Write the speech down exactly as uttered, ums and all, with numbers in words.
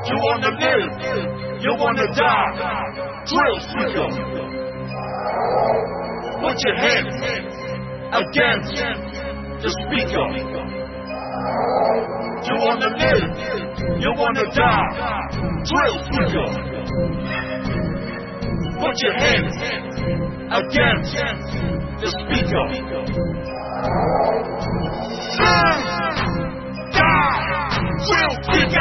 You wanna live, you wanna die. Drill speaker. Put your hands against the speaker. You wanna live, you wanna die. Drill speaker. Put your hands against the speaker. Live, die, drill speaker.